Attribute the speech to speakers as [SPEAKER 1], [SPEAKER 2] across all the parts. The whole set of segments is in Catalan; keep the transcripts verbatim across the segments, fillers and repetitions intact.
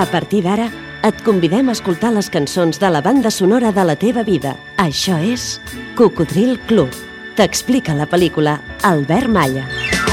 [SPEAKER 1] A partir d'ara, et convidem a escoltar les cançons de la banda sonora de la teva vida. Això és Cocodril Club. T'explica la pel·lícula Albert Malla.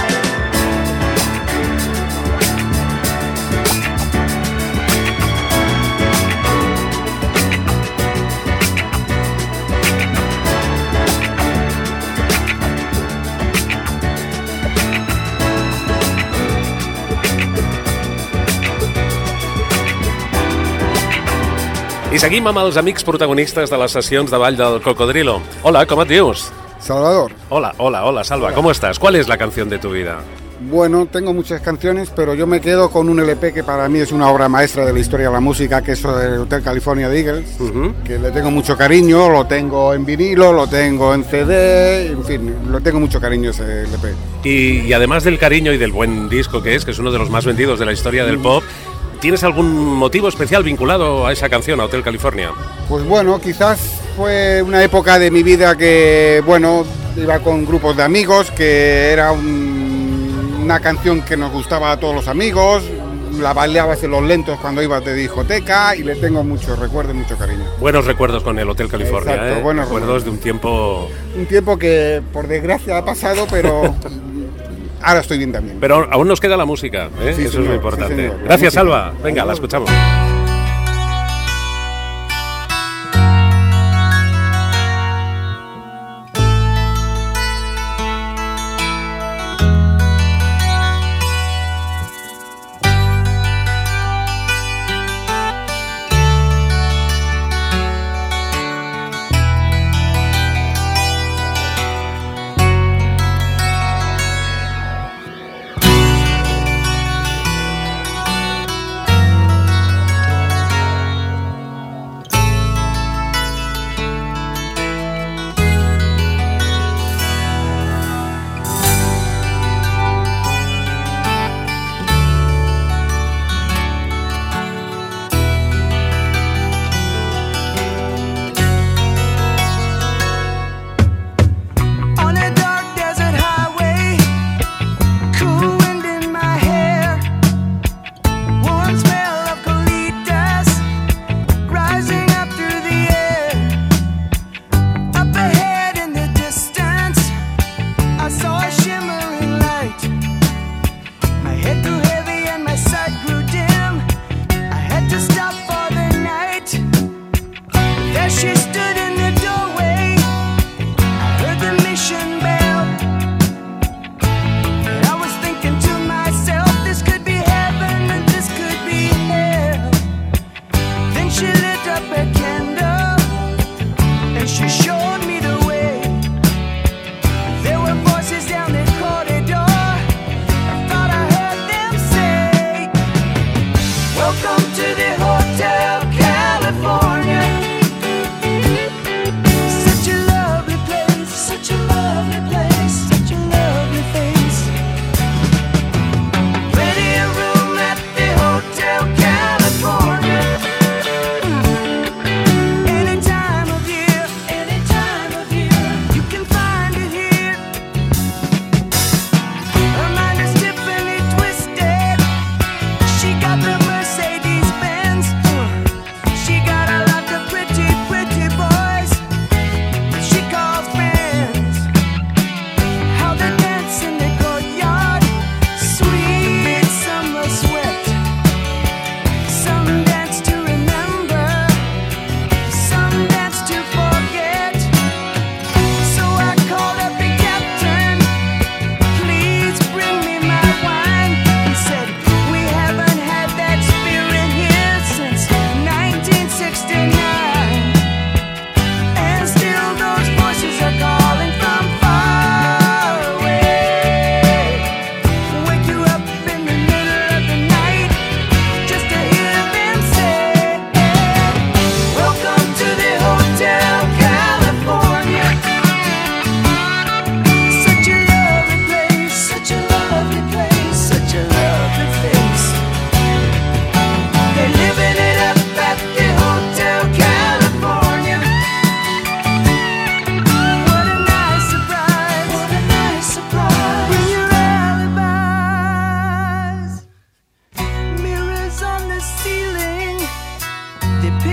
[SPEAKER 2] I seguim amb els amics protagonistes de les sessions de ball del Cocodrilo. Hola, ¿cómo te llamas?
[SPEAKER 3] Salvador.
[SPEAKER 2] Hola, hola, hola, Salva, hola. ¿Cómo estás? ¿Cuál es la canción de tu vida?
[SPEAKER 3] Bueno, tengo muchas canciones, pero yo me quedo con un L P que para mí es una obra maestra de la historia de la música, que es el Hotel California de Eagles, uh-huh. que le tengo mucho cariño, lo tengo en vinilo, lo tengo en C D, en fin, lo tengo mucho cariño ese L P.
[SPEAKER 2] Y, y además del cariño y del buen disco que es, que es uno de los más vendidos de la historia del pop, ¿tienes algún motivo especial vinculado a esa canción, a Hotel California?
[SPEAKER 3] Pues bueno, quizás fue una época de mi vida que, bueno, iba con grupos de amigos, que era un, una canción que nos gustaba a todos los amigos, la bailabas en los lentos cuando ibas de discoteca y le tengo muchos recuerdos y mucho cariño.
[SPEAKER 2] Buenos recuerdos con el Hotel California.
[SPEAKER 3] Exacto,
[SPEAKER 2] ¿eh?
[SPEAKER 3] buenos
[SPEAKER 2] recuerdos de un tiempo...
[SPEAKER 3] Un tiempo que por desgracia ha pasado, pero... ahora estoy bien también.
[SPEAKER 2] Pero aún nos queda la música, ¿eh?
[SPEAKER 3] Sí,
[SPEAKER 2] eso
[SPEAKER 3] señor,
[SPEAKER 2] es muy importante.
[SPEAKER 3] sí, señor,
[SPEAKER 2] Gracias, Alba. Venga, la escuchamos.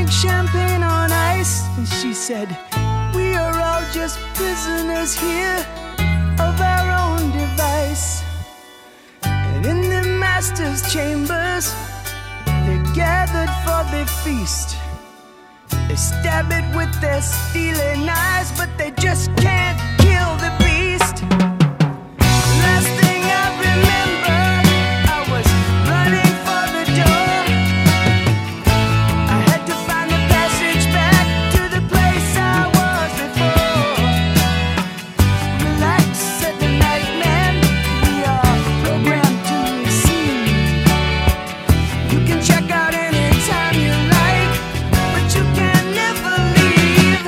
[SPEAKER 4] drink champagne on ice. And she said, we are all just prisoners here of our own device. And in the master's chambers, they're gathered for the feast. They stab it with their steely knives, but they just can't kill the beast. Last thing I remember, I was running for the door. I had to find the passage back to the place I was before. Relax, said the night man, we are programmed to receive. You can check out anytime you like, but you can never leave.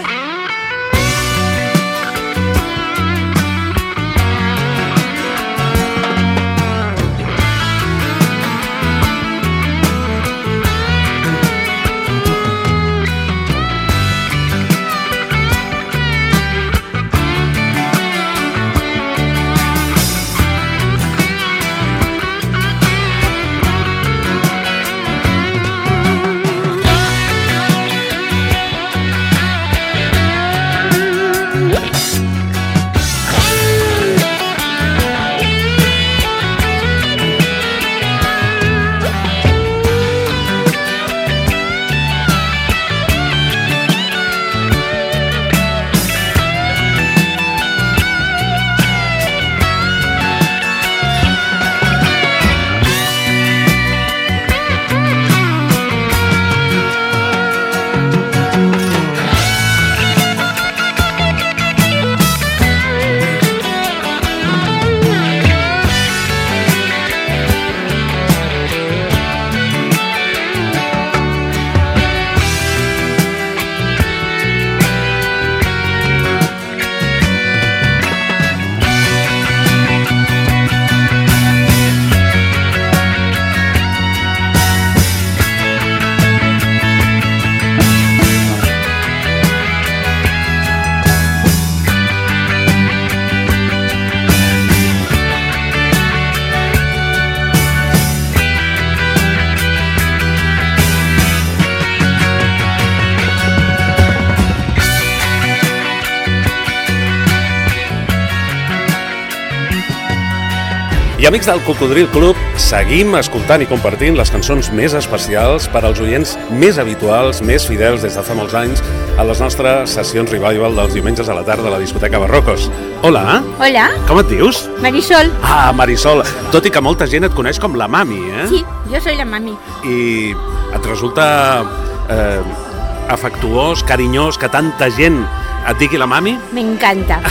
[SPEAKER 2] I amics del Cocodril Club, seguim escoltant i compartint les cançons més especials per als oients més habituals, més fidels des de fa molts anys a les nostres sessions revival dels diumenges a la tarda a la discoteca Barrocos. Hola.
[SPEAKER 5] Hola.
[SPEAKER 2] Com et dius?
[SPEAKER 5] Marisol.
[SPEAKER 2] Ah, Marisol. Tot i que molta gent et coneix com la mami, eh?
[SPEAKER 5] Sí, jo soy la mami.
[SPEAKER 2] I et resulta eh, afectuós, carinyós, que tanta gent et digui la mami?
[SPEAKER 5] Me encanta.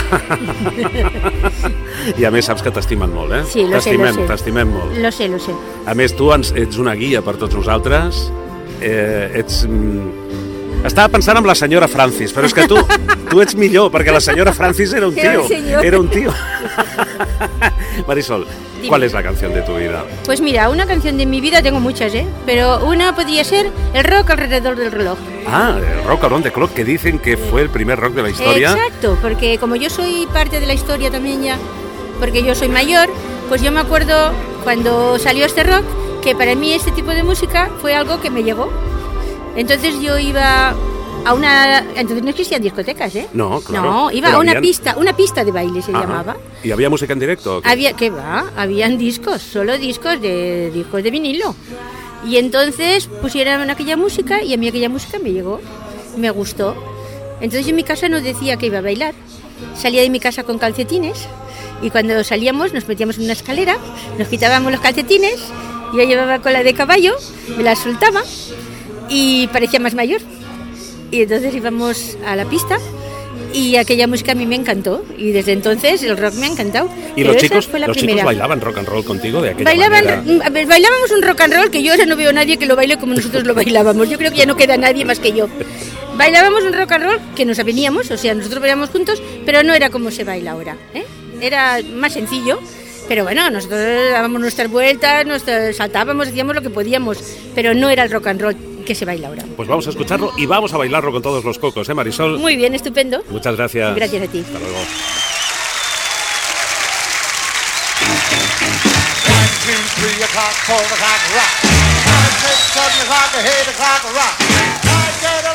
[SPEAKER 2] I a més saps que t'estimen molt, eh?
[SPEAKER 5] Sí, lo sé, lo sé.
[SPEAKER 2] T'estimem molt.
[SPEAKER 5] Lo sé, lo sé.
[SPEAKER 2] A més, tu ens, ets una guia per tots nosaltres. Eh, ets... Mm, estava pensant en la senyora Francis, però és que tu, tu ets millor, perquè la senyora Francis era un tío. Era un tío. Marisol,
[SPEAKER 5] Dime.
[SPEAKER 2] ¿cuál es la canción de tu vida?
[SPEAKER 5] Pues mira, una canción de mi vida tengo muchas, ¿eh? Pero una podría ser el rock alrededor del reloj.
[SPEAKER 2] Ah, el rock around the clock, que dicen que fue el primer rock de la historia.
[SPEAKER 5] Exacto, porque como yo soy parte de la historia también ya, porque yo soy mayor, pues yo me acuerdo cuando salió este rock, que para mí este tipo de música fue algo que me llegó. Entonces yo iba a una... Entonces no existían discotecas, ¿eh?
[SPEAKER 2] No, claro.
[SPEAKER 5] No, iba
[SPEAKER 2] Pero
[SPEAKER 5] a una
[SPEAKER 2] habían...
[SPEAKER 5] pista, una pista de baile se
[SPEAKER 2] Ajá.
[SPEAKER 5] llamaba.
[SPEAKER 2] ¿Y había música en directo? ¿O qué?
[SPEAKER 5] Había, ¿qué va? Habían discos, solo discos de discos de vinilo. Y entonces pusieron aquella música y a mí aquella música me llegó, me gustó. Entonces yo en mi casa no decía que iba a bailar. Salía de mi casa con calcetines y cuando salíamos nos metíamos en una escalera, nos quitábamos los calcetines, yo llevaba cola de caballo, me la soltaba y parecía más mayor. Y entonces íbamos a la pista y aquella música a mí me encantó y desde entonces el rock me ha encantado.
[SPEAKER 2] ¿Y
[SPEAKER 5] Pero
[SPEAKER 2] los,
[SPEAKER 5] esa
[SPEAKER 2] chicos,
[SPEAKER 5] fue la
[SPEAKER 2] los
[SPEAKER 5] primera.
[SPEAKER 2] chicos bailaban rock and roll contigo de aquella
[SPEAKER 5] Bailaban,
[SPEAKER 2] manera?
[SPEAKER 5] a ver, bailábamos un rock and roll que yo ahora no veo a nadie que lo baile como nosotros lo bailábamos. Yo creo que ya no queda nadie más que yo. Bailábamos un rock and roll que nos aveníamos, o sea, nosotros bailábamos juntos, pero no era como se baila ahora, ¿eh? Era más sencillo. Pero bueno, nosotros dábamos nuestras vueltas, nos saltábamos, hacíamos lo que podíamos, pero no era el rock and roll que se baila ahora.
[SPEAKER 2] Pues vamos a escucharlo y vamos a bailarlo con todos los cocos, ¿eh, Marisol?
[SPEAKER 5] Muy bien, estupendo.
[SPEAKER 2] Muchas gracias.
[SPEAKER 5] Gracias a ti.
[SPEAKER 2] Hasta luego.
[SPEAKER 6] Three o'clock, four o'clock, rock. Five, six, seven o'clock, eight o'clock, rock. I get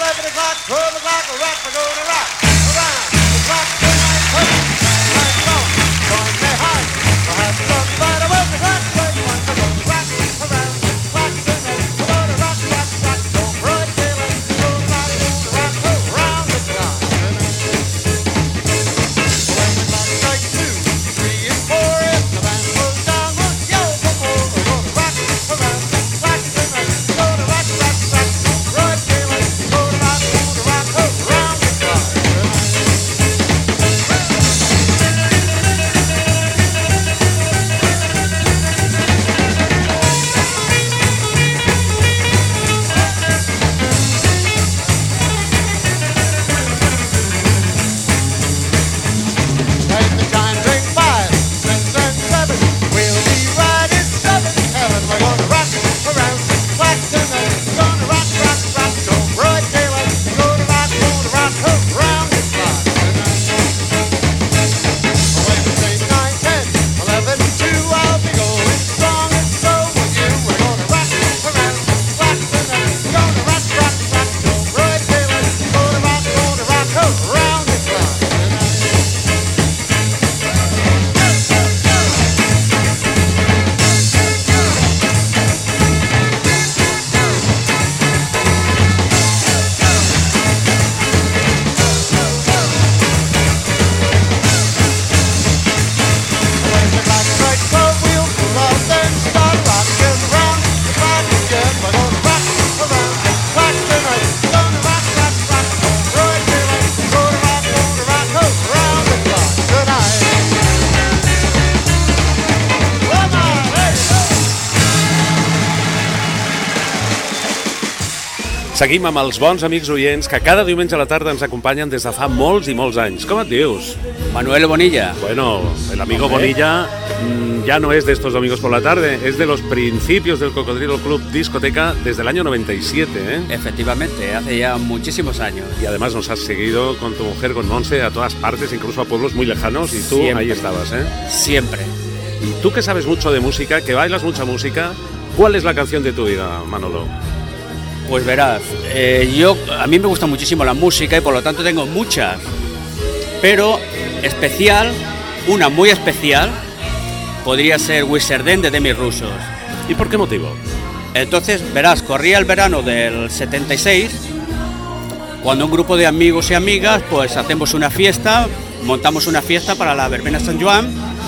[SPEAKER 2] Seguim amb els bons amics oients que cada diumenge a la tarda ens acompanyen des de fa molts i molts anys. Com et dius?
[SPEAKER 6] Manuel Bonilla.
[SPEAKER 2] Bueno, el amigo Bonilla mmm, ya no es de estos domingos por la tarde, es de los principios del Cocodrilo Club Discoteca desde el año noventa y siete, ¿eh?
[SPEAKER 6] Efectivamente, hace ya muchísimos años.
[SPEAKER 2] Y además nos has seguido con tu mujer, con Monse, a todas partes, incluso a pueblos muy lejanos, y tú
[SPEAKER 6] Siempre.
[SPEAKER 2] Ahí estabas, ¿eh?
[SPEAKER 6] Siempre.
[SPEAKER 2] Y tú que sabes mucho de música, que bailas mucha música, ¿cuál es la canción de tu vida, Manolo?
[SPEAKER 6] Pues verás, eh, yo a mí me gusta muchísimo la música y por lo tanto tengo muchas, pero especial, una muy especial, podría ser Wizardin de Demis Roussos.
[SPEAKER 2] ¿Y por qué motivo?
[SPEAKER 6] Entonces, verás, corría el verano del setenta y seis, cuando un grupo de amigos y amigas, pues hacemos una fiesta, montamos una fiesta para la verbena San Joan,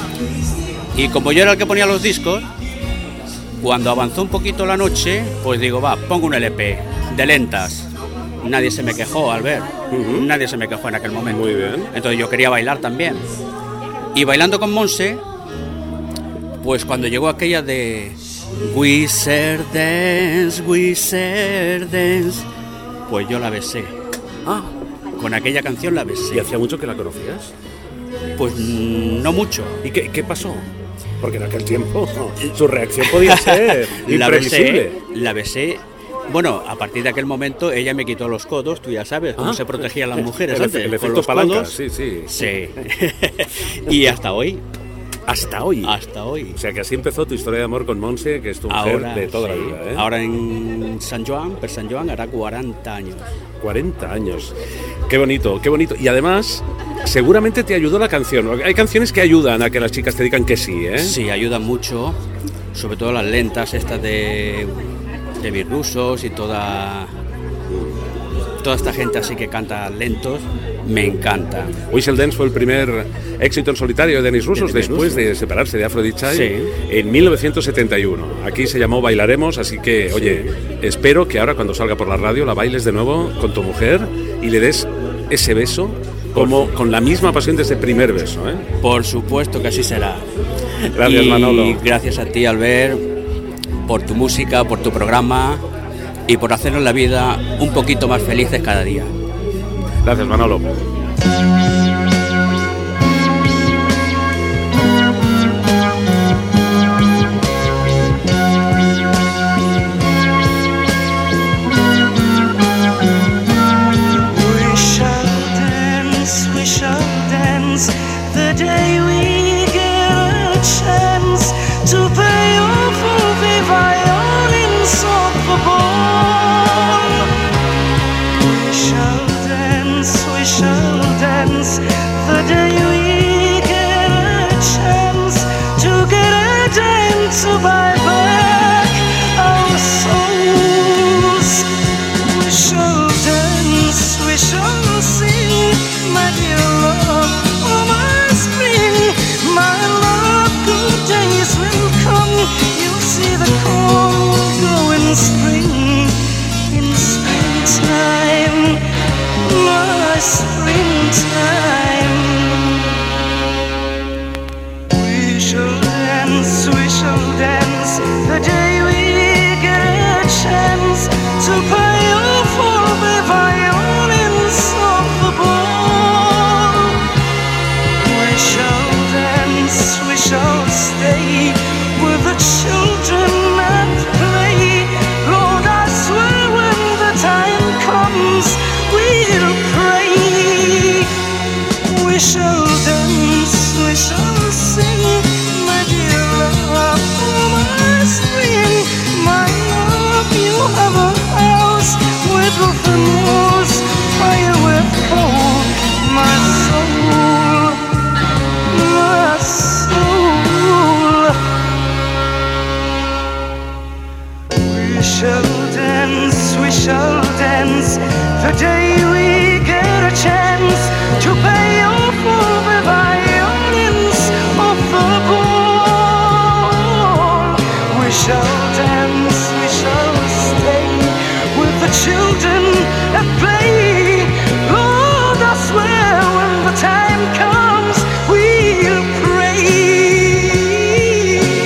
[SPEAKER 6] y como yo era el que ponía los discos, cuando avanzó un poquito la noche, pues digo, va, pongo un L P de lentas. Nadie se me quejó al ver, uh-huh. Nadie se me quejó en aquel momento.
[SPEAKER 2] Muy bien.
[SPEAKER 6] Entonces yo quería bailar también. Y bailando con Monse, pues cuando llegó aquella de Wizard Dance, Wizard Dance, pues yo la besé.
[SPEAKER 2] Ah,
[SPEAKER 6] con aquella canción la besé.
[SPEAKER 2] ¿Y hacía mucho que la conocías?
[SPEAKER 6] Pues mm, no mucho.
[SPEAKER 2] ¿Y qué, qué pasó? Porque en aquel tiempo su reacción podía ser imprevisible.
[SPEAKER 6] La besé, la besé. Bueno, a partir de aquel momento ella me quitó los codos, tú ya sabes cómo ah, se protegían las mujeres
[SPEAKER 2] el,
[SPEAKER 6] antes.
[SPEAKER 2] El efecto
[SPEAKER 6] con los
[SPEAKER 2] palanca,
[SPEAKER 6] codos.
[SPEAKER 2] sí, sí.
[SPEAKER 6] Sí. Y hasta hoy.
[SPEAKER 2] ¿Hasta hoy?
[SPEAKER 6] Hasta hoy.
[SPEAKER 2] O sea que así empezó tu historia de amor con Monse, que es tu mujer
[SPEAKER 6] ahora,
[SPEAKER 2] de toda
[SPEAKER 6] sí.
[SPEAKER 2] la vida, ¿eh?
[SPEAKER 6] Ahora en San Joan, per San Joan, hará cuarenta años.
[SPEAKER 2] cuarenta años. Qué bonito, qué bonito. Y además, seguramente te ayudó la canción. Hay canciones que ayudan a que las chicas te digan que sí, ¿eh?
[SPEAKER 6] Sí, ayudan mucho. Sobre todo las lentas, estas de, de Demis Roussos y toda... Toda esta gente así que canta lentos, me encanta.
[SPEAKER 2] Whistle Dance fue el primer éxito en solitario de Demis Roussos de después Roussos. de separarse de Aphrodite Child
[SPEAKER 6] sí.
[SPEAKER 2] en mil novecientos setenta y uno. Aquí se llamó Bailaremos, así que, oye, sí. espero que ahora cuando salga por la radio la bailes de nuevo con tu mujer y le des ese beso como con la misma pasión de ese primer beso, ¿eh?
[SPEAKER 6] Por supuesto que así será.
[SPEAKER 2] Gracias,
[SPEAKER 6] y
[SPEAKER 2] Manolo.
[SPEAKER 6] Gracias a ti, Albert, por tu música, por tu programa y por hacernos la vida un poquito más felices cada día.
[SPEAKER 2] Gracias, Manolo.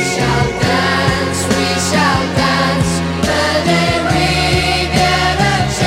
[SPEAKER 7] Dance, we shall dance, the day we get a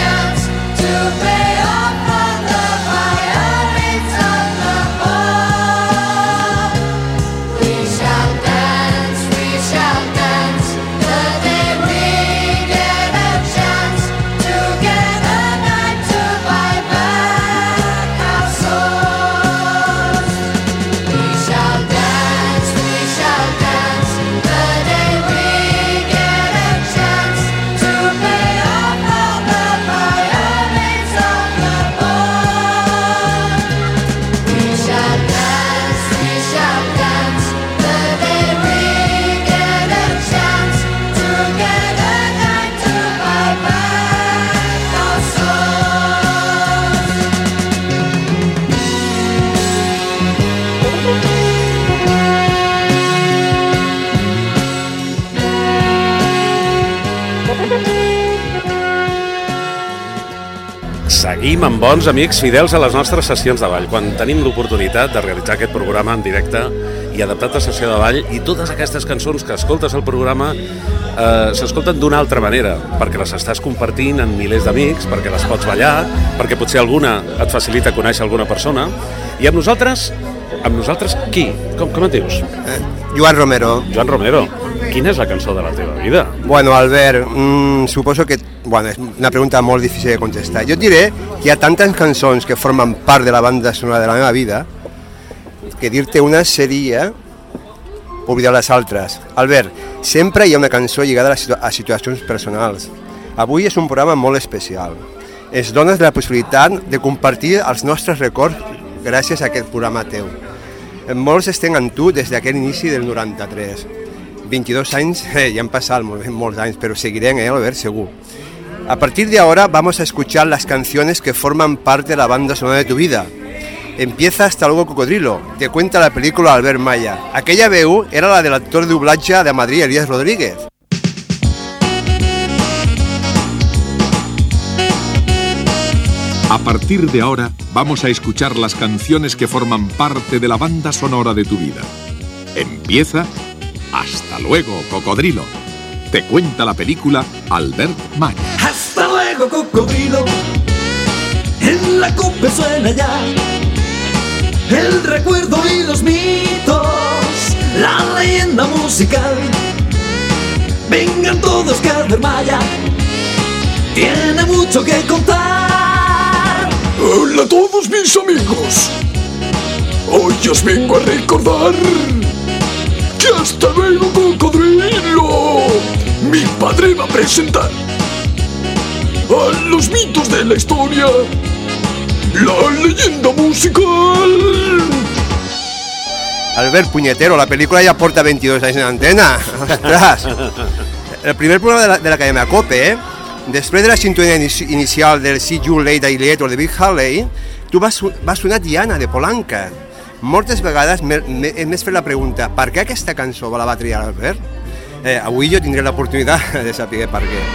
[SPEAKER 2] Seguim amb bons amics fidels a les nostres sessions de ball. Quan tenim l'oportunitat de realitzar aquest programa en directe i adaptat a sessió de ball, i totes aquestes cançons que escoltes al programa eh, s'escolten d'una altra manera, perquè les estàs compartint amb milers d'amics, perquè les pots ballar, perquè potser alguna et facilita conèixer alguna persona. I amb nosaltres, amb nosaltres qui? Com, com et dius?
[SPEAKER 7] Eh, Joan Romero.
[SPEAKER 2] Joan Romero. Quina és la cançó de la teva vida?
[SPEAKER 7] Bueno, Albert, mmm, suposo que... Bueno, és una pregunta molt difícil de contestar. Jo et diré que hi ha tantes cançons que formen part de la banda sonora de la meva vida que dir-te una seria oblidar les altres. Albert, sempre hi ha una cançó lligada a, situ a situacions personals. Avui és un programa molt especial. Ens dones la possibilitat de compartir els nostres records gràcies a aquest programa teu. Molts estem amb tu des d'aquest inici del noranta-tres. veintidós anys, eh, ya han pasado muchos años, pero seguiré, eh, a ver, seguro. A partir de ahora vamos a escuchar las canciones que forman parte de la banda sonora de tu vida. Empieza Hasta luego Cocodrilo, te cuenta la película Albert Malla. Aquella veu era la del actor de doblatge de Madrid, Elías Rodríguez.
[SPEAKER 8] A partir de ahora vamos a escuchar las canciones que forman parte de la banda sonora de tu vida. Empieza Hasta luego, Cocodrilo. Te cuenta la película Albert Malla.
[SPEAKER 9] Hasta luego, Cocodrilo. En la copa suena ya el recuerdo y los mitos, la leyenda musical. Vengan todos que Albert Malla tiene mucho que contar.
[SPEAKER 10] Hola a todos mis amigos. Hoy os vengo a recordar que hasta luego, Cocodrilo. Mi padre va a presentar a los mitos de la historia, la leyenda musical.
[SPEAKER 7] Albert, puñetero, la película ya porta veintidós anys en antena. Ostres. El primer programa de la, de la cadena COPE, eh? Després de la sintonia inicial del See You Later I Later de Bill Haley, tu vas, vas sonar Diana, de Polanca. Moltes vegades m'he fet la pregunta, per què aquesta cançó la va triar Albert? Eh, avui jo tindré l'oportunitat de saber per què.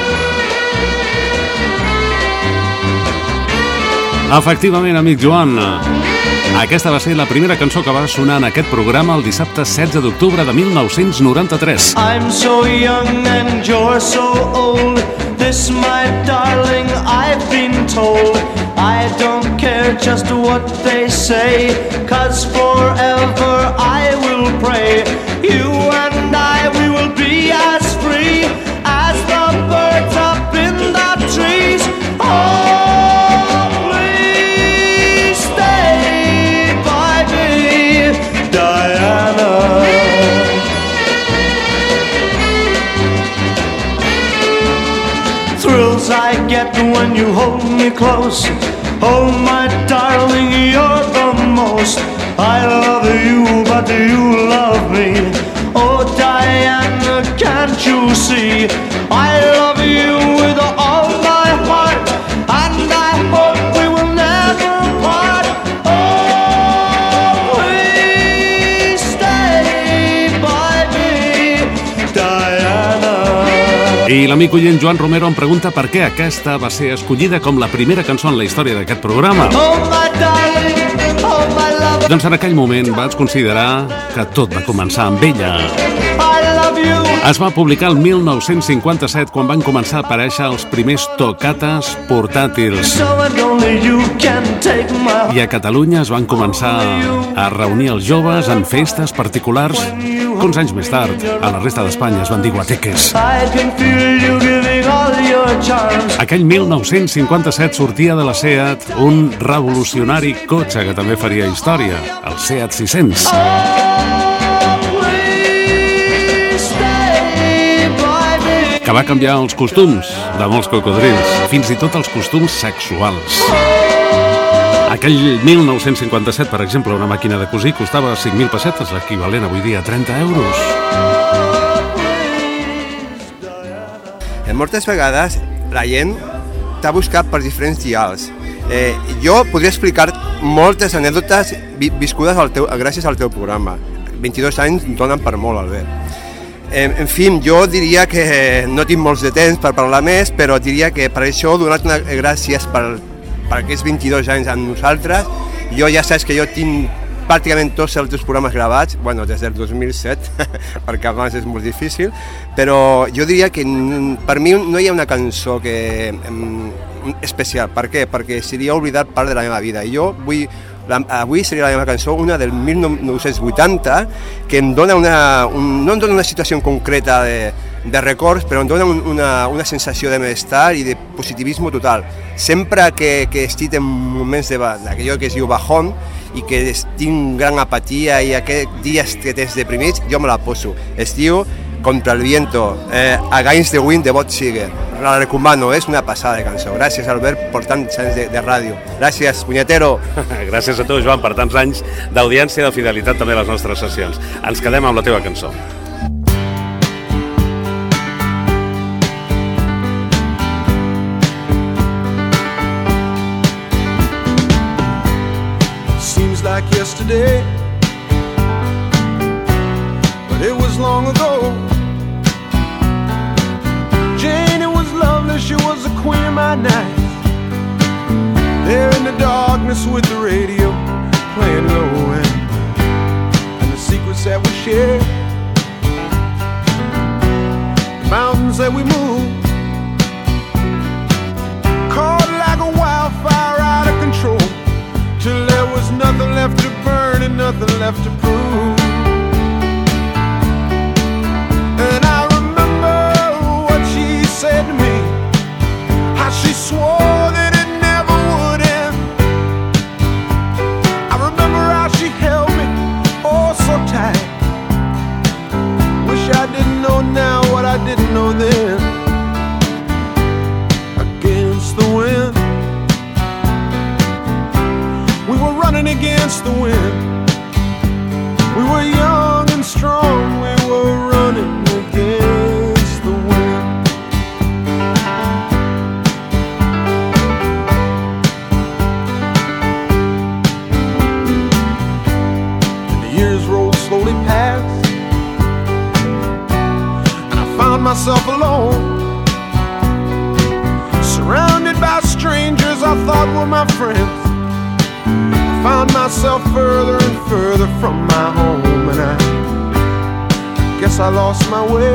[SPEAKER 2] Efectivament, amic Joan, aquesta va ser la primera cançó que va sonar en aquest programa el dissabte setze d'octubre de mil nou-cents noranta-tres.
[SPEAKER 4] I'm so young and you're so old. This, my darling, I've been told. I don't care just what they say, 'cause forever I will pray. You and I, we will be as free as the birds up in the trees. Oh, please stay by me, Diana. Thrills I get when you hold me close. Oh, my darling, you're the most. I love you, but you love me. Oh, Diana, can't you see? I love you with all my heart, and I hope we will never part. Oh, please stay by me, Diana.
[SPEAKER 2] I l'amic oient Joan Romero em pregunta per què aquesta va ser escollida com la primera cançó en la història d'aquest programa.
[SPEAKER 4] Oh, my darling, oh, my love.
[SPEAKER 2] Doncs en aquell moment vaig considerar que tot va començar amb ella.
[SPEAKER 4] I love you.
[SPEAKER 2] Es va publicar el mil nou-cents cinquanta-set quan van començar a aparèixer els primers tocates portàtils.
[SPEAKER 4] So and only you can take my heart.
[SPEAKER 2] I a Catalunya es van començar a reunir els joves en festes particulars que uns anys més tard a la resta d'Espanya es van dir guateques.
[SPEAKER 4] I can feel you giving all your charms.
[SPEAKER 2] Aquell mil nou-cents cinquanta-set sortia de la SEAT un revolucionari cotxe que també faria història, el SEAT sis-cents. Que va canviar els costums de molts cocodrils, fins i tot els costums sexuals. Aquell mil nou-cents cinquanta-set, per exemple, una màquina de cosir costava cinc mil pessetes, l'equivalent avui dia a trenta euros.
[SPEAKER 7] En moltes vegades la gent t'ha buscat per diferents dials. Eh, jo podria explicar moltes anècdotes viscudes al teu, gràcies al teu programa. veintidós anys donen per molt, Albert. En, en fi, jo diria que no tinc molts de temps per parlar més, però diria que per això donar-te gràcies per per aquests vint-i-dos anys amb nosaltres. Jo ja saps que jo tinc pràcticament tots els teus programes gravats, bueno, des del dos mil set, perquè abans és molt difícil, però jo diria que per mi no hi ha una cançó que, um, especial. Per què? Perquè seria oblidar part de la meva vida. I jo vull La, avui seria la meva cançó, una del mil nou-cents vuitanta, que em dona una, un, no em dona una situació concreta de, de records, però em dona un, una, una sensació de malestar i de positivisme total. Sempre que, que estic en moments d'allò que es diu bajón i que tinc gran apatia i aquests dies que tens deprimits, jo me la poso. Es diu Contra el viento, eh, Against the Wind de Bob Seger. La recomano, és una passada de cançó. Gràcies, Albert, per tants anys de, de ràdio. Gràcies, punyetero.
[SPEAKER 2] Gràcies a tu, Joan, per tants anys d'audiència i de fidelitat també a les nostres sessions. Ens quedem amb la teva cançó.
[SPEAKER 11] Seems like yesterday, but it was long ago. Jane, it was lovely, she was the queen of my night. There in the darkness with the radio playing low end, and the secrets that we shared, the mountains that we moved, caught like a wildfire out of control, till there was nothing left to burn and nothing left to prove. And I said to me, how she swore that it never would end. I remember how she held me, oh so tight. Wish I didn't know now what I didn't know then. Against the wind, we were running against the wind. We were young and strong, we were running against the wind. Slowly passed, and I found myself alone, surrounded by strangers I thought were my friends. I found myself further and further from my home, and I guess I lost my way.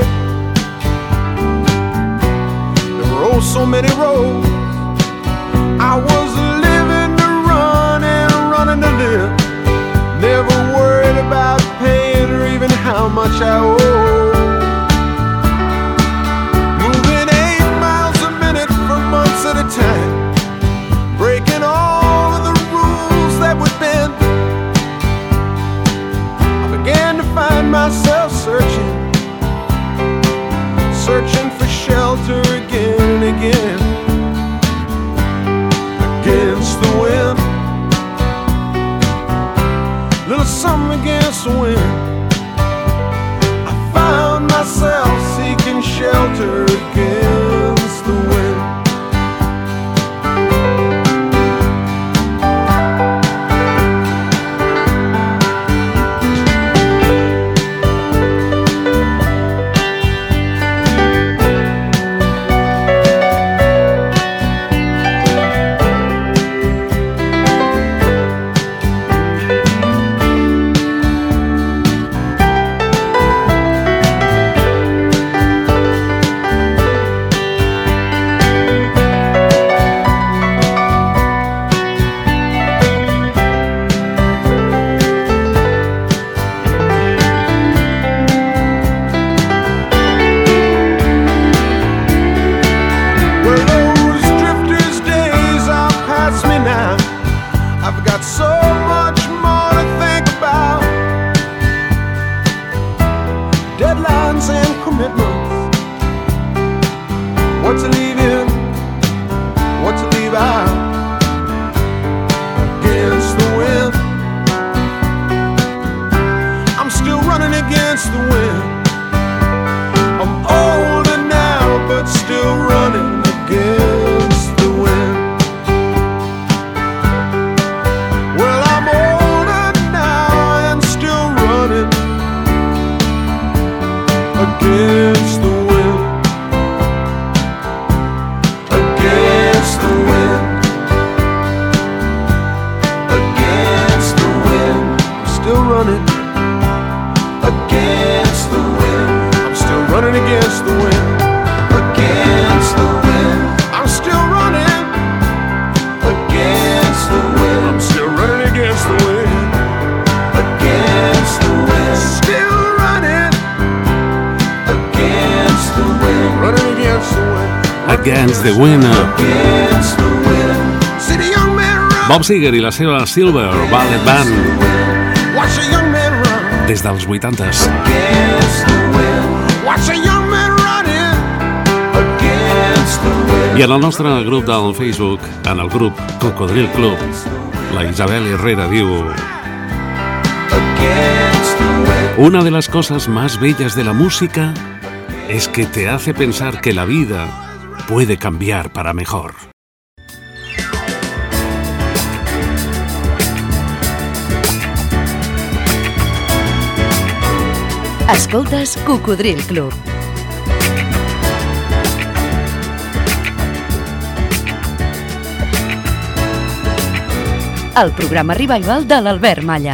[SPEAKER 11] There were oh so many roads. I was living to run and running to live, never worried about paying or even how much I owe. Moving eight miles a minute for months at a time, breaking all of the rules that would bend. I began to find myself searching, searching for shelter again and again. Against the wind, little something against the wind. I found myself seeking shelter against the wind.
[SPEAKER 2] Against the Wind. Bob Seger i la seva Silver Ballet Band des dels vuitantes. I en el nostre grup del Facebook, en el grup Cocodril Club, la Isabel Herrera diu: una de las cosas más bellas de la música es que te hace pensar que la vida puede cambiar para mejor.
[SPEAKER 1] Escoltes Cocodril Club. El programa revival de l'Albert Malla.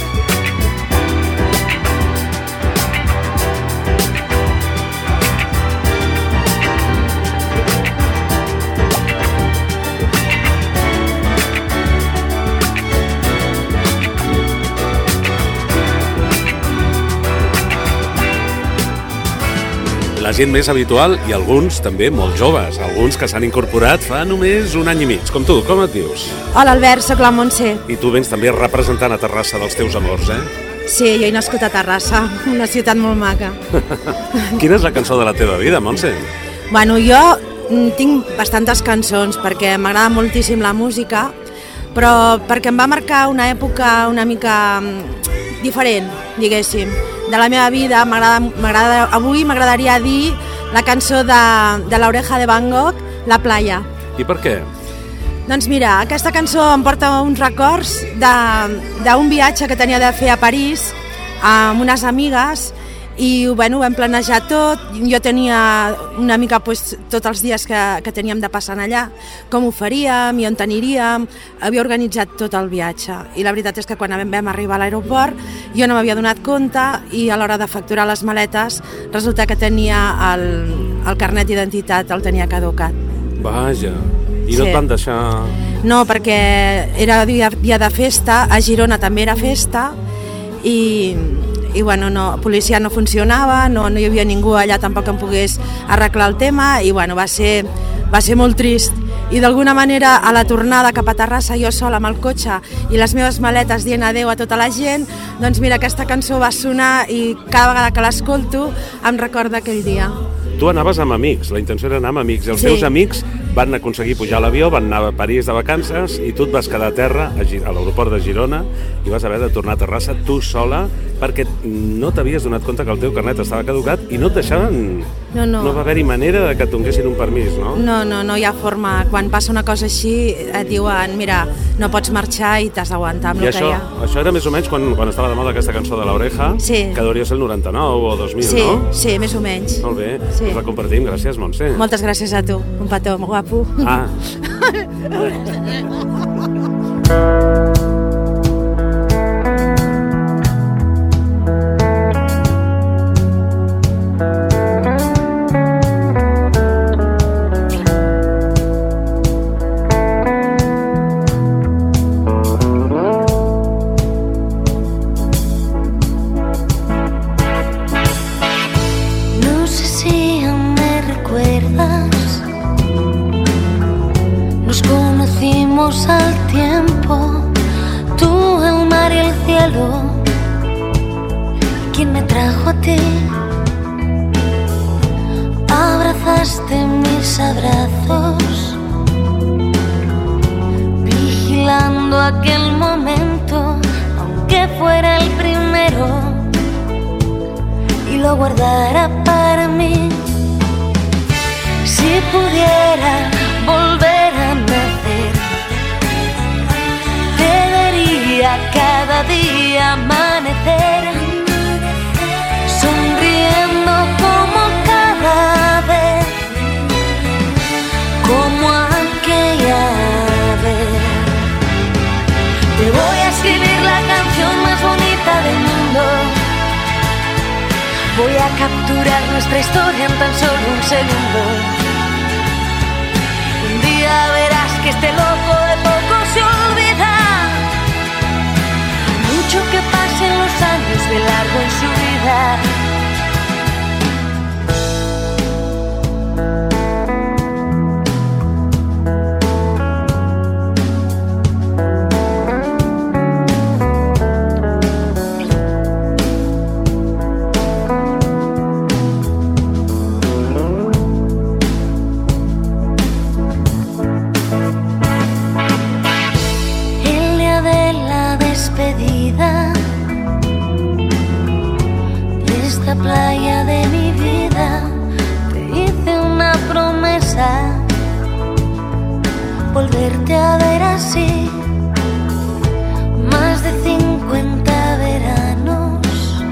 [SPEAKER 2] La gent més habitual i alguns també molt joves, alguns que s'han incorporat fa només un any i mig, com tu. Com et dius?
[SPEAKER 12] Hola Albert, sóc la Montse.
[SPEAKER 2] I tu vens també representant a Terrassa dels teus amors, eh?
[SPEAKER 12] Sí, jo he nascut a Terrassa, una ciutat molt maca.
[SPEAKER 2] Quina és la cançó de la teva vida, Montse?
[SPEAKER 12] Bueno, jo tinc bastantes cançons perquè m'agrada moltíssim la música, però perquè em va marcar una època una mica diferent, diguéssim, de la meva vida. M'agrada, avui m'agradaria dir la cançó de, de l'Oreja de Van Gogh, La playa.
[SPEAKER 2] I per què?
[SPEAKER 12] Doncs mira, aquesta cançó em porta uns records d'un viatge que tenia de fer a París amb unes amigues i bueno, ho vam planejar tot. Jo tenia una mica pues, tots els dies que, que teníem de passar allà, com ho faríem i on aniríem. Havia organitzat tot el viatge i la veritat és que quan vam arribar a l'aeroport jo no m'havia donat compte i a l'hora de facturar les maletes resulta que tenia el, el carnet d'identitat, el tenia caducat.
[SPEAKER 2] Vaja, i no
[SPEAKER 12] Sí.
[SPEAKER 2] et van deixar...
[SPEAKER 12] No, perquè era dia, dia de festa, a Girona també era festa i, i bueno, no, policia no funcionava, no, no hi havia ningú allà tampoc que em pogués arreglar el tema i bueno, va ser, va ser molt trist. I d'alguna manera a la tornada cap a Terrassa jo sola amb el cotxe i les meves maletes dient adeu a tota la gent, doncs mira, aquesta cançó va sonar i cada vegada que l'escolto em recorda aquell dia.
[SPEAKER 2] Tu anaves amb amics, la intenció era anar amb amics, i els
[SPEAKER 12] Sí.
[SPEAKER 2] teus amics van aconseguir pujar a l'avió, van anar a París de vacances i tu et vas quedar a terra a, Gi- a l'aeroport de Girona i vas haver de tornar a Terrassa tu sola perquè no t'havies donat compte que el teu carnet estava caducat i no et deixaven...
[SPEAKER 12] No, no.
[SPEAKER 2] No va haver-hi manera de que et donessin un permís, no?
[SPEAKER 12] No, no, no hi ha forma. Quan passa una cosa així et diuen, mira, no pots marxar i t'has d'aguantar amb
[SPEAKER 2] I
[SPEAKER 12] el
[SPEAKER 2] això,
[SPEAKER 12] que hi ha.
[SPEAKER 2] això era més o menys quan, quan estava de moda aquesta cançó de l'Oreja,
[SPEAKER 12] Sí.
[SPEAKER 2] que hauria de ser el noranta-nou o dos mil,
[SPEAKER 12] Sí,
[SPEAKER 2] no?
[SPEAKER 12] sí, més o menys.
[SPEAKER 2] Molt bé,
[SPEAKER 12] Sí.
[SPEAKER 2] doncs la compartim. Gràcies, Montse.
[SPEAKER 12] Moltes gràcies a tu, un petó molt guapo.
[SPEAKER 2] Ah.
[SPEAKER 13] No sé si aún me recuerdas. Nos conocimos al tiempo, tú, el mar y el cielo. ¿Quién me trajo a ti? Abrazaste mis abrazos, vigilando aquel momento, aunque fuera el primero, y lo guardara para mí. Si pudiera volver a nacer, te daría cada día amanecer, sonriendo como cada vez, como aquella vez. Te voy a escribir la canción más bonita del mundo. Voy a capturar nuestra historia en tan solo un segundo. Un día verás que este loco de poco se olvida. Mucho que pasen los años de largo en su vida. risa volverte a ver así. Más de cincuenta veranos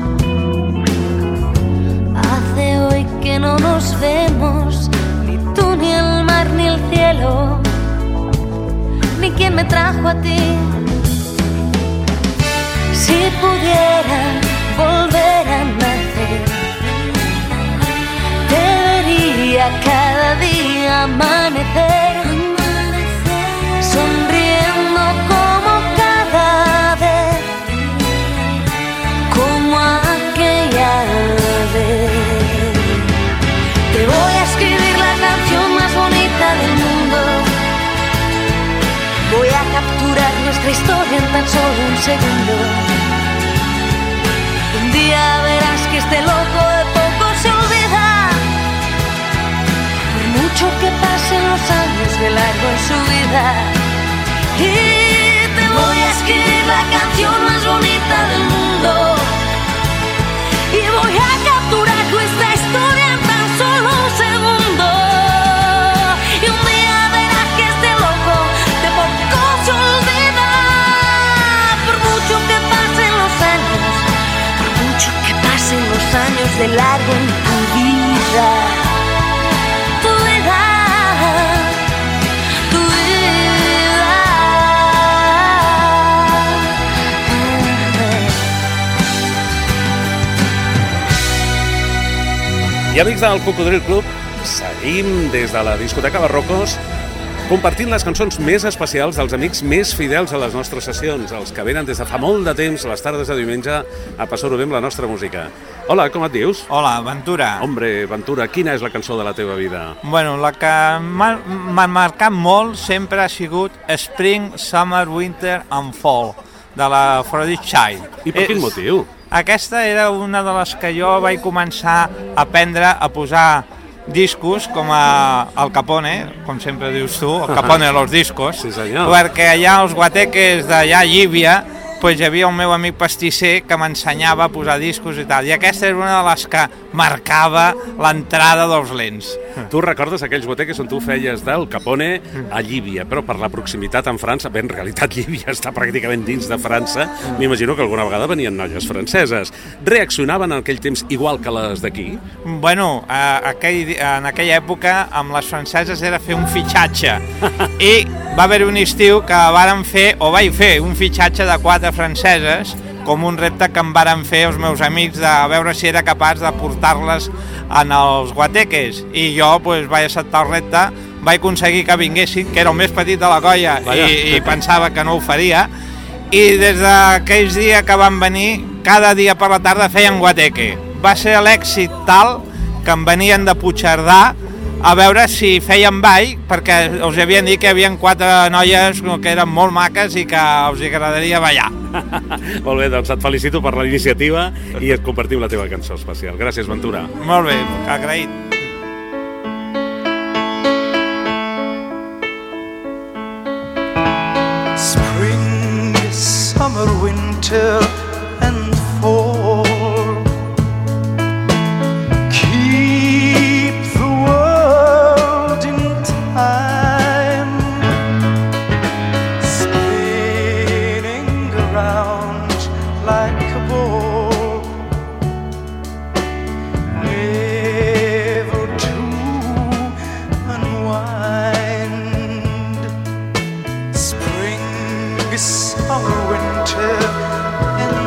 [SPEAKER 13] hace hoy que no nos vemos, ni tú, ni el mar, ni el cielo, ni quien me trajo a ti. Si pudiera volver a nacer, te vería cada día amanecer, sonriendo como cada vez, como aquella vez. Te voy a escribir la canción más bonita del mundo. Voy a capturar nuestra historia en tan solo un segundo. Un día verás que este loco de poco se olvida, por mucho que pasen los años de largo en su vida. Y te voy a escribir la canción más bonita del mundo, y voy a capturar nuestra historia en tan solo un segundo. Y un día verás que este loco de poco se olvida, por mucho que pasen los años, por mucho que pasen los años de largo en tu vida. Tu vida, tu vida.
[SPEAKER 2] I amics del Cocodril Club, seguim des de la discoteca Barrocos compartint les cançons més especials dels amics més fidels a les nostres sessions, els que venen des de fa molt de temps a les tardes de diumenge a passar-ho bé amb la nostra música. Hola, com et dius?
[SPEAKER 14] Hola, Ventura.
[SPEAKER 2] Hombre, Ventura, quina és la cançó de la teva vida?
[SPEAKER 14] Bueno, la que m'ha marcat molt sempre ha sigut Spring, Summer, Winter and Fall, de la Aphrodite Child.
[SPEAKER 2] I per quin motiu?
[SPEAKER 14] Aquesta era una de les que jo vaig començar a aprendre a posar discos com a Al Capone, com sempre dius tu, Al Capone de los discos,
[SPEAKER 2] sí, senyor.
[SPEAKER 14] Perquè allà als guateques d'allà a Llívia pues, hi havia un meu amic pastisser que m'ensenyava a posar discos i tal, i aquesta era una de les que marcava l'entrada dels lents.
[SPEAKER 2] Tu recordes aquells guateques on tu feies del Capone a Llívia, però per la proximitat amb França, bé, en realitat Llívia està pràcticament dins de França, m'imagino que alguna vegada venien noies franceses. Reaccionaven en aquell temps igual que les d'aquí?
[SPEAKER 14] Bueno, a aquell, en aquella època amb les franceses era fer un fitxatge i va haver un estiu que varen fer, o vaig fer, un fitxatge de quatre franceses com un repte que em varen fer els meus amics de veure si era capaç de portar-les en els guateques, i jo pues, vaig acceptar el repte, vaig aconseguir que vinguessin, que era el més petit de la colla i, i pensava que no ho faria, i des d'aquells dies que van venir cada dia per la tarda feien guateque. Va ser l'èxit tal que em venien de Puigcerdà a veure si feien ball, perquè els havien dit que hi havia quatre noies que eren molt maques i que els agradaria ballar.
[SPEAKER 2] Molt bé, doncs et felicito per la iniciativa i et compartim la teva cançó especial. Gràcies, Ventura.
[SPEAKER 14] Molt bé, agraït.
[SPEAKER 15] Spring, summer, winter and fall. Summer, winter, and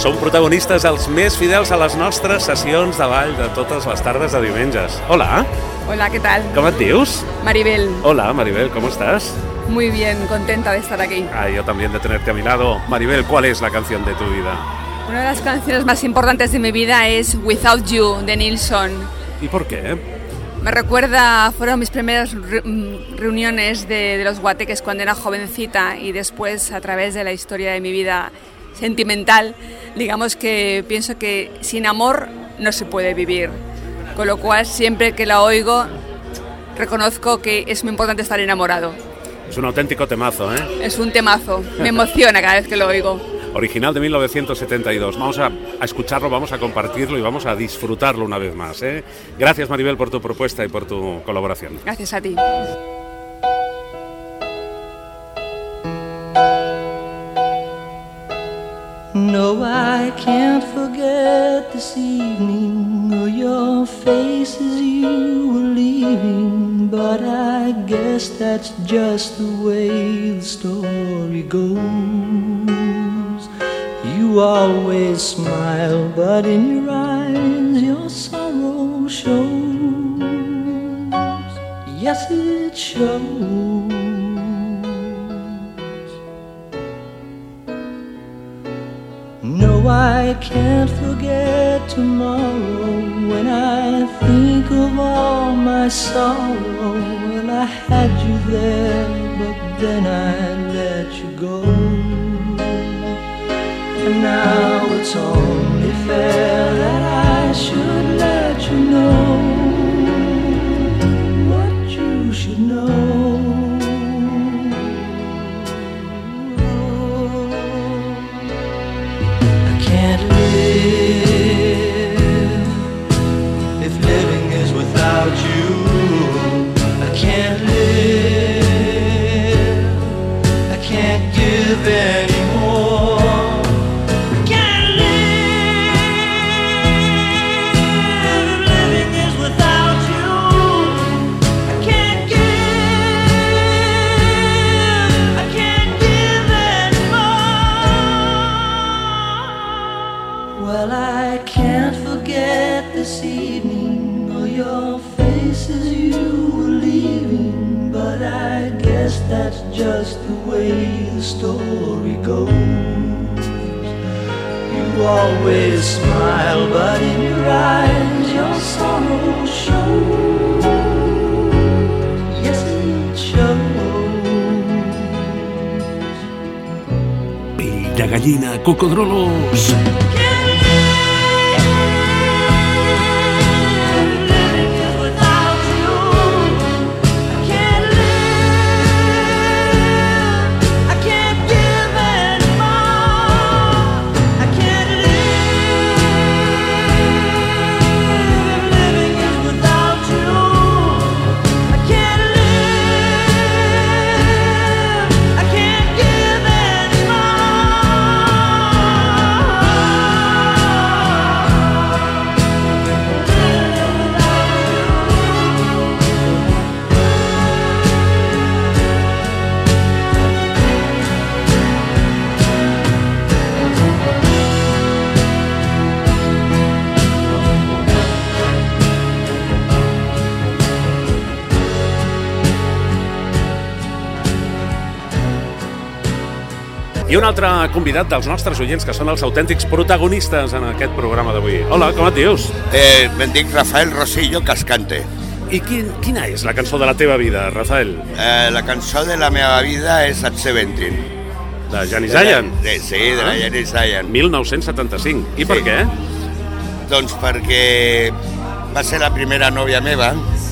[SPEAKER 2] Són protagonistes els més fidels a les nostres sessions de ball de totes les tardes de diumenges. Hola.
[SPEAKER 16] Hola, ¿qué tal?
[SPEAKER 2] ¿Cómo te dius?
[SPEAKER 16] Maribel.
[SPEAKER 2] Hola, Maribel, ¿cómo estás?
[SPEAKER 16] Muy bien, contenta de estar aquí.
[SPEAKER 2] Ah, yo también de tenerte a mi lado. Maribel, ¿cuál es la canción de tu vida?
[SPEAKER 16] Una de las canciones más importantes de mi vida es Without You, de Nilsson.
[SPEAKER 2] ¿Y por qué?
[SPEAKER 16] Me recuerda, fueron mis primeras re reuniones de, de los guateques cuando era jovencita y después a través de la historia de mi vida sentimental, digamos que pienso que sin amor no se puede vivir. Con lo cual, siempre que la oigo, reconozco que es muy importante estar enamorado.
[SPEAKER 2] Es un auténtico temazo, ¿eh?
[SPEAKER 16] Es un temazo, me emociona cada vez que lo oigo.
[SPEAKER 2] Original de mil novecientos setenta y dos. Vamos a, a escucharlo, vamos a compartirlo y vamos a disfrutarlo una vez más, ¿eh? Gracias, Maribel, por tu propuesta y por tu colaboración.
[SPEAKER 16] Gracias a ti.
[SPEAKER 9] No, I can't forget this evening or your face as you were leaving, but I guess that's just the way the story goes. You always smile, but in your eyes your sorrow shows. Yes, it shows. No, I can't forget tomorrow when I think of all my sorrow. Well, I had you there, but then I let you go. And now it's only fair that I should let you know what you should know. Can't live if living is without you. I can't live, I can't give anymore. I can't live if living is without you. I can't give, I can't give anymore. Well, I can't forget this evening or your face as you were leaving, but I guess that's just the way the story goes. You always smile, but in your eyes your sorrow shows. Yes, it shows.
[SPEAKER 2] Pell de gallina, cocodrolos. I un altre convidat dels nostres oients, que són els autèntics protagonistes en aquest programa d'avui. Hola, com et dius?
[SPEAKER 17] Eh, me'n dic Rafael Rosillo Cascante.
[SPEAKER 2] I quin, quina és la cançó de la teva vida, Rafael?
[SPEAKER 17] Eh, la cançó de la meva vida és At Seventeen.
[SPEAKER 2] De Janis Ian?
[SPEAKER 17] De, de, sí, de la Janis Ian.
[SPEAKER 2] mil nou-cents setanta-cinc. I
[SPEAKER 17] sí.
[SPEAKER 2] per què?
[SPEAKER 17] Doncs perquè va ser la primera nòvia meva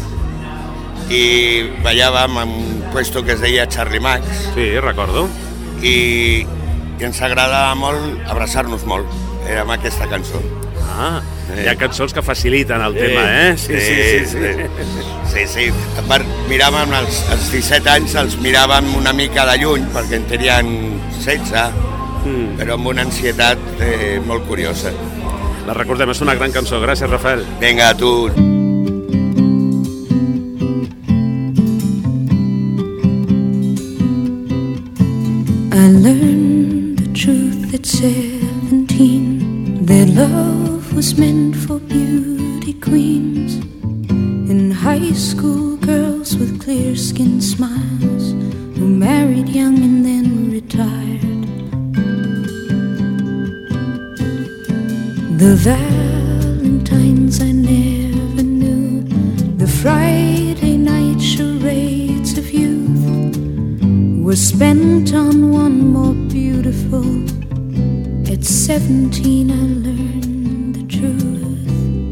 [SPEAKER 17] i ballàvem en un puesto que es deia Charlie Max.
[SPEAKER 2] Sí, recordo.
[SPEAKER 17] I, i ens agradava molt abraçar-nos molt, era amb aquesta cançó.
[SPEAKER 2] Ah, hi ha cançons que faciliten el sí, tema, eh?
[SPEAKER 17] Sí, sí, sí. Sí, sí. sí, sí. Per, miràvem els, els disset anys, els miràvem una mica de lluny, perquè en tenien setze, mm. però amb una ansietat eh, molt curiosa.
[SPEAKER 2] La recordem, és una gran cançó. Gràcies, Rafael.
[SPEAKER 17] Vinga, a tu.
[SPEAKER 18] I learned the truth at seventeen. Their love was meant for beauty queens and high school girls with clear skin smiles who married young and then retired. The Valentines I never knew, the Friday night charades of youth were spent on one more beautiful. At seventeen I learned the truth.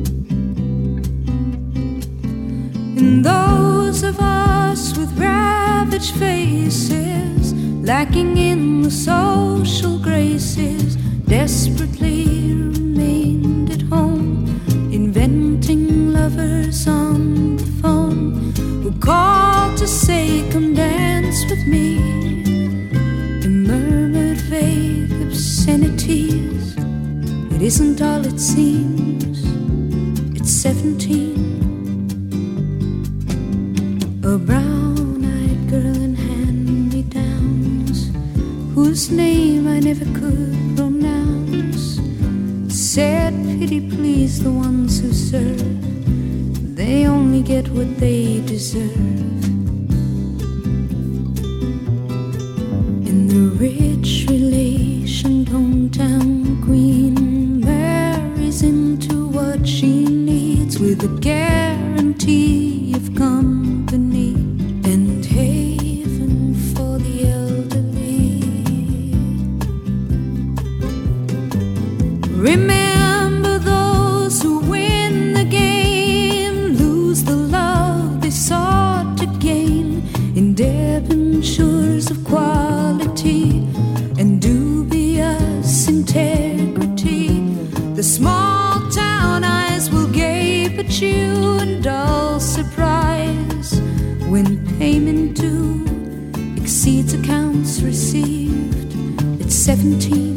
[SPEAKER 18] And those of us with ravaged faces, lacking in the social graces, desperately remained at home, inventing lovers on the phone who called to say, come dance with me, and murmured vague obscenities. It isn't all it seems. It's seventeen. A brown-eyed girl in hand-me-downs, whose name I never could pronounce, said, pity please the ones who serve, they only get what they deserve. And the rich relation hometown queen marries into what she needs, with a guarantee of company and haven for the elderly. Remember those who win the game, lose the love they sought to gain, in debentures of quality and dubious integrity. The small town eyes will gape at you in dull surprise when payment due exceeds accounts received. It's seventeen.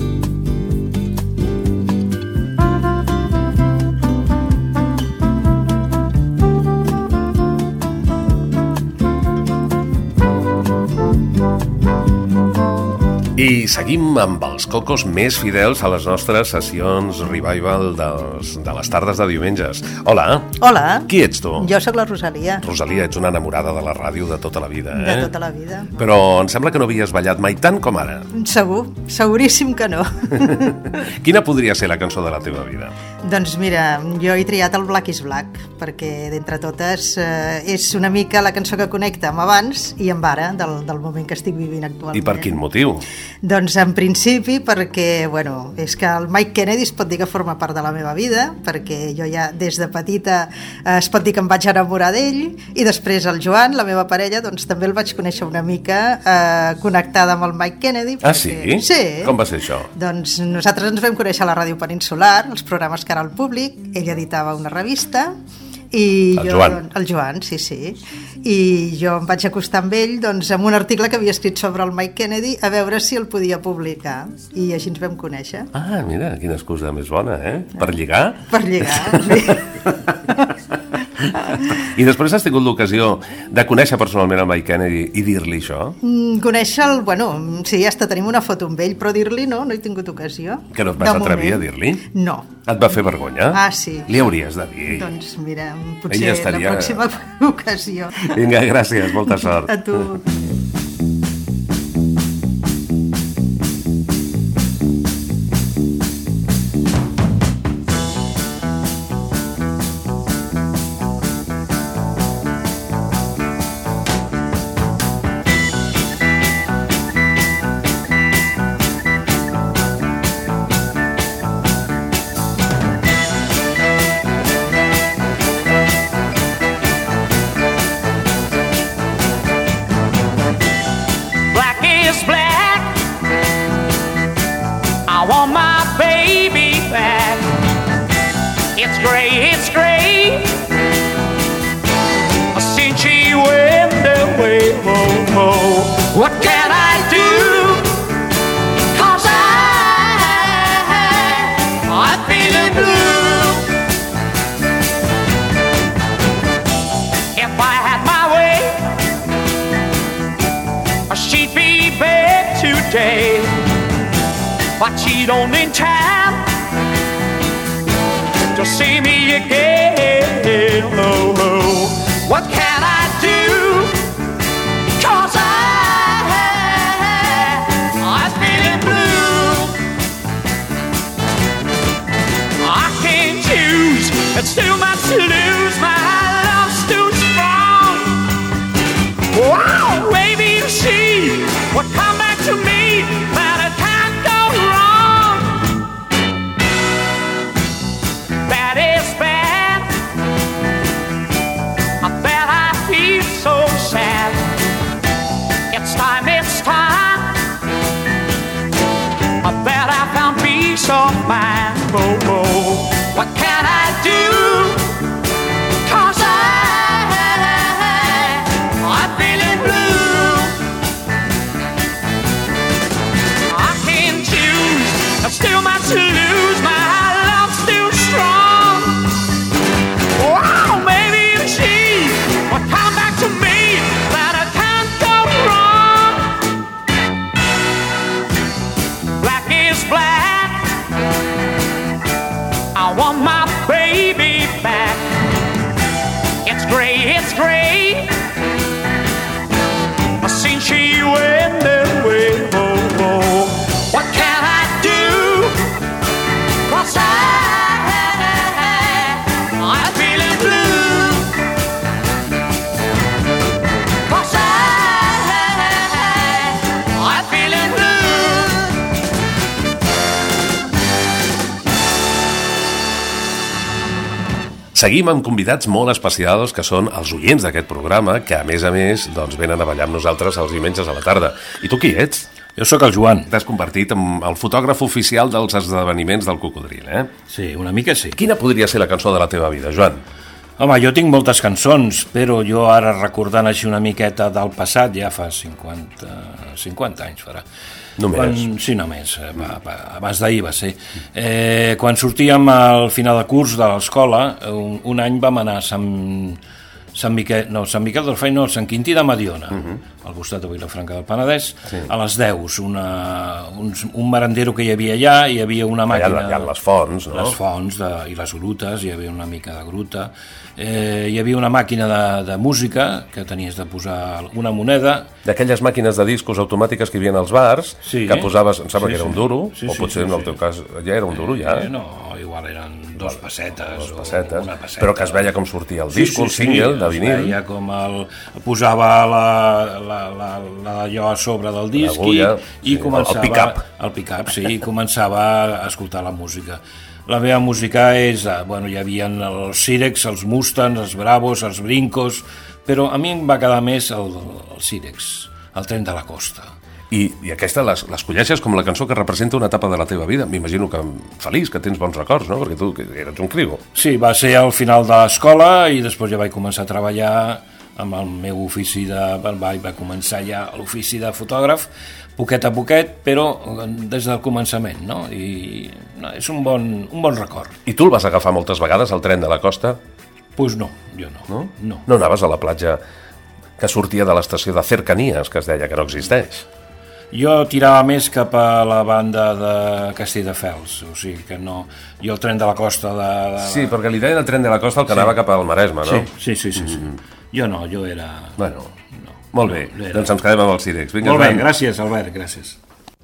[SPEAKER 2] I seguim amb els cocos més fidels a les nostres sessions revival dels, de les tardes de diumenges. Hola.
[SPEAKER 19] Hola.
[SPEAKER 2] Qui ets tu?
[SPEAKER 19] Jo sóc la Rosalia.
[SPEAKER 2] Rosalia, ets una enamorada de la ràdio de tota la vida, eh?
[SPEAKER 19] De tota la vida.
[SPEAKER 2] Però em sembla que no havies ballat mai tant com ara.
[SPEAKER 19] Segur, seguríssim que no.
[SPEAKER 2] Quina podria ser la cançó de la teva vida?
[SPEAKER 19] Doncs mira, jo he triat el Black is Black, perquè d'entre totes eh, és una mica la cançó que connecta amb abans i amb ara, del, del moment que estic vivint actualment.
[SPEAKER 2] I per quin motiu?
[SPEAKER 19] Doncs en principi perquè, bueno, és que el Mike Kennedy es pot dir que forma part de la meva vida, perquè jo ja des de petita eh, es pot dir que em vaig enamorar d'ell, i després el Joan, la meva parella, doncs també el vaig conèixer una mica eh, connectada amb el Mike Kennedy.
[SPEAKER 2] Ah,
[SPEAKER 19] perquè...
[SPEAKER 2] sí?
[SPEAKER 19] Sí.
[SPEAKER 2] Com va ser això?
[SPEAKER 19] Doncs nosaltres ens vam conèixer a la Ràdio Peninsular, els programes que era al públic, ell editava una revista, i
[SPEAKER 2] el
[SPEAKER 19] jo,
[SPEAKER 2] Joan.
[SPEAKER 19] El Joan, sí, sí. I jo em vaig acostar amb ell doncs, amb un article que havia escrit sobre el Mike Kennedy a veure si el podia publicar, i així ens vam conèixer.
[SPEAKER 2] Ah, mira, quina excusa més bona, eh? Per lligar?
[SPEAKER 19] Per lligar, sí.
[SPEAKER 2] I després has tingut l'ocasió de conèixer personalment el Mike Kennedy i dir-li això?
[SPEAKER 19] Mm, conèixer-el, bueno, sí, hasta tenim una foto amb ell, però dir-li no, no he tingut ocasió.
[SPEAKER 2] Que no et vas atrevir a dir-li?
[SPEAKER 19] No.
[SPEAKER 2] Et va fer vergonya?
[SPEAKER 19] Ah, sí.
[SPEAKER 2] Li hauries de dir.
[SPEAKER 19] Doncs mira, potser
[SPEAKER 2] Ella estaria...
[SPEAKER 19] la pròxima ocasió.
[SPEAKER 2] Vinga, gràcies, molta sort.
[SPEAKER 19] A tu.
[SPEAKER 20] What can I do? 'Cause I, I'm feeling blue. If I had my way, she'd be bed today, but she don't in town. It's too much to lose, my love's too strong. Wow, maybe you see what come back to me, but it can't go wrong. Bad is bad. I bet I feel so sad. It's time, it's time. I bet I found peace of mind. Oh, oh. What can I do? 'Cause I, I'm feeling blue. I can't choose. There's still much to lose. My love's still strong. Wow, maybe you see what come back to me, that I can't go wrong. Black is black. I want my baby back. It's gray, it's gray. Since she went away, oh, oh. What can I do? 'Cause I, I'm feeling blue. 'Cause I, I'm feeling blue.
[SPEAKER 2] Seguim amb convidats molt especials, que són els oients d'aquest programa, que a més a més doncs, venen a ballar amb nosaltres els diumenges a la tarda. I tu qui ets?
[SPEAKER 21] Jo sóc el Joan.
[SPEAKER 2] T'has convertit en el fotògraf oficial dels esdeveniments del Cocodril, eh?
[SPEAKER 21] Sí, una mica sí.
[SPEAKER 2] Quina podria ser la cançó de la teva vida, Joan?
[SPEAKER 21] Home, jo tinc moltes cançons, però jo ara recordant així una miqueta del passat, ja fa cinquanta, cinquanta anys farà.
[SPEAKER 2] Només?
[SPEAKER 21] Quan, sí, només. Va, va, abans d'ahir va ser. Eh, quan sortíem al final de curs de l'escola, un, un any vam anar a Sant, Sant Miquel, no, Sant Miquel del Fai, no, Sant Quintí de Mediona, uh -huh. al costat de Vilafranca del Penedès, sí. A les deu, una, un, un merendero que hi havia allà, hi havia una màquina...
[SPEAKER 2] Allà, allà les fonts, no?
[SPEAKER 21] Les fonts de, i les grutes, hi havia una mica de gruta. Eh, hi havia una màquina de, de música que tenies de posar una moneda.
[SPEAKER 2] D'aquelles màquines de discos automàtiques que hi havia als bars,
[SPEAKER 21] sí.
[SPEAKER 2] Que posaves, em sembla
[SPEAKER 21] sí,
[SPEAKER 2] que era un
[SPEAKER 21] sí.
[SPEAKER 2] duro,
[SPEAKER 21] sí,
[SPEAKER 2] o
[SPEAKER 21] sí,
[SPEAKER 2] potser
[SPEAKER 21] sí,
[SPEAKER 2] en el
[SPEAKER 21] sí.
[SPEAKER 2] teu cas ja era un duro, ja.
[SPEAKER 21] Eh, no, igual eren dos pessetes,
[SPEAKER 2] dos pessetes,
[SPEAKER 21] o una peseta.
[SPEAKER 2] Però que es veia com sortia el disco,
[SPEAKER 21] sí, sí,
[SPEAKER 2] el single,
[SPEAKER 21] sí,
[SPEAKER 2] de vinil.
[SPEAKER 21] Es veia com el... posava la, la, la, la allò a sobre del disc i, i
[SPEAKER 2] sí,
[SPEAKER 21] començava...
[SPEAKER 2] El pick-up.
[SPEAKER 21] El pick-up, sí, i començava a escoltar la música. La meva música és... Bueno, hi havia els Sirex, els Mustangs, els Bravos, els Brincos, però a mi em va quedar més el, el Sirex, el Tren de la Costa.
[SPEAKER 2] I, i aquesta l'escolleixes com la cançó que representa una etapa de la teva vida. M'imagino que feliç, que tens bons records, no? Perquè tu que eres un crigo.
[SPEAKER 21] Sí, va ser al final de l'escola i després ja vaig començar a treballar amb el meu ofici de... Vaig va començar ja l'ofici de fotògraf, poquet a poquet, però des del començament, no? I no, és un bon, un bon record.
[SPEAKER 2] I tu el vas agafar moltes vegades, el Tren de la Costa?
[SPEAKER 21] Doncs pues no, jo no.
[SPEAKER 2] No?
[SPEAKER 21] No.
[SPEAKER 2] No anaves a la platja que sortia de l'estació de Cercanías, que es deia que no existeix?
[SPEAKER 21] Jo tirava més cap a la banda de Castelldefels, o sigui que no... Jo el Tren de la Costa de... de...
[SPEAKER 2] Sí, perquè li deien el Tren de la Costa el que
[SPEAKER 21] sí.
[SPEAKER 2] anava cap al Maresme, no?
[SPEAKER 21] Sí, sí, sí, sí, sí. Mm. Jo no, jo era...
[SPEAKER 2] Bueno, no. Molt bé, no, doncs ens quedem amb els Sirex. Vinga,
[SPEAKER 21] molt bé, van. Gràcies, Albert, gràcies.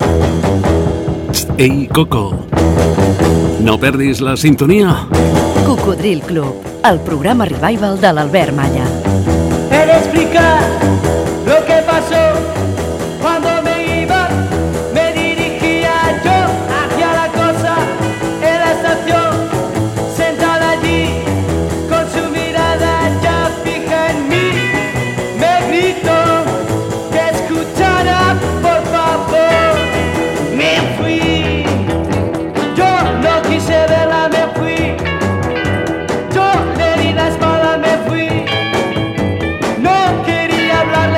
[SPEAKER 22] Ei, Coco, no perdis la sintonia.
[SPEAKER 1] Cocodril Club, el programa revival de l'Albert Malla.
[SPEAKER 9] He de explicar lo que pasó cuando me iba, me dirigía yo hacia la cosa en la estación, sentada allí con su mirada ya fija en mí, me gritó que escuchara por favor. Me fui, yo no quise verla, me fui, yo le di la espalda, me fui, no quería hablar.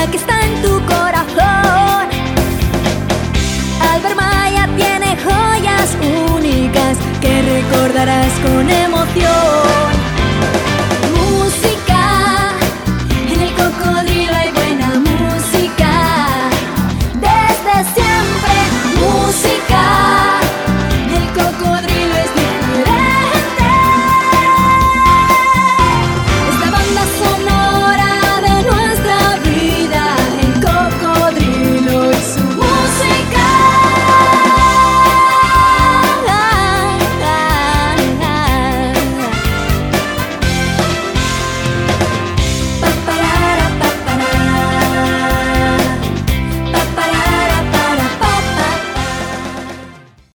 [SPEAKER 3] vida que está en tu corazón. Albert Maya tiene joyas únicas que recordarás con emoción.